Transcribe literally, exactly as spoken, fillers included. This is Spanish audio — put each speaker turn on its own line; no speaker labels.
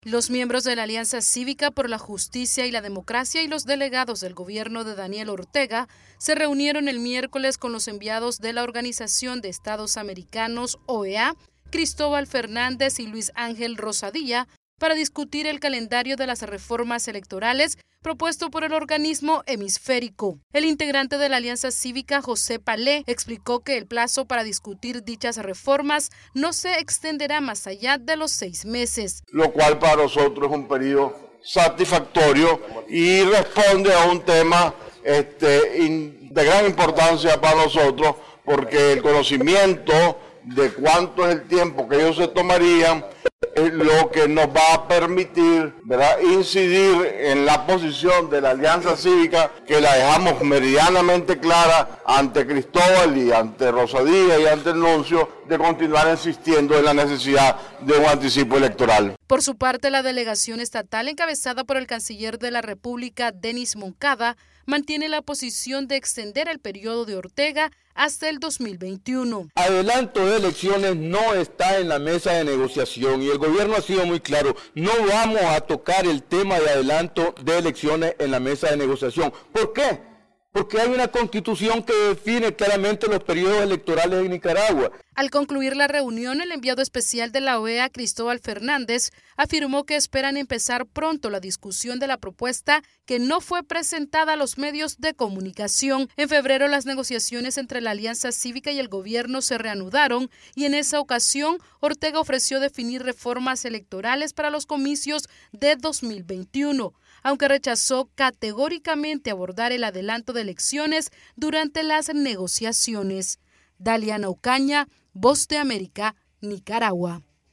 Los miembros de la Alianza Cívica por la Justicia y la Democracia y los delegados del gobierno de Daniel Ortega se reunieron el miércoles con los enviados de la Organización de Estados Americanos, O E A, Cristóbal Fernández y Luis Ángel Rosadilla, para discutir el calendario de las reformas electorales propuesto por el organismo hemisférico. El integrante de la Alianza Cívica, José Palé, explicó que el plazo para discutir dichas reformas no se extenderá más allá de los seis meses.
Lo cual para nosotros es un periodo satisfactorio y responde a un tema este, in, de gran importancia para nosotros, porque el conocimiento de cuánto es el tiempo que ellos se tomarían es lo que nos va a permitir, ¿verdad?, incidir en la posición de la Alianza Cívica, que la dejamos meridianamente clara ante Cristóbal y ante Rosadilla y ante el nuncio, de continuar insistiendo en la necesidad de un anticipo electoral.
Por su parte, la delegación estatal, encabezada por el canciller de la República, Denis Moncada, mantiene la posición de extender el periodo de Ortega hasta el dos mil veintiuno.
Adelanto de elecciones no está en la mesa de negociación y el gobierno ha sido muy claro, no vamos a tocar el tema de adelanto de elecciones en la mesa de negociación. ¿Por qué? Porque hay una constitución que define claramente los periodos electorales en Nicaragua.
Al concluir la reunión, el enviado especial de la O E A, Cristóbal Fernández, afirmó que esperan empezar pronto la discusión de la propuesta que no fue presentada a los medios de comunicación. En febrero, las negociaciones entre la Alianza Cívica y el gobierno se reanudaron y en esa ocasión Ortega ofreció definir reformas electorales para los comicios de dos mil veintiuno, aunque rechazó categóricamente abordar el adelanto de elecciones durante las negociaciones. Daliana Ocaña, Voz de América, Nicaragua.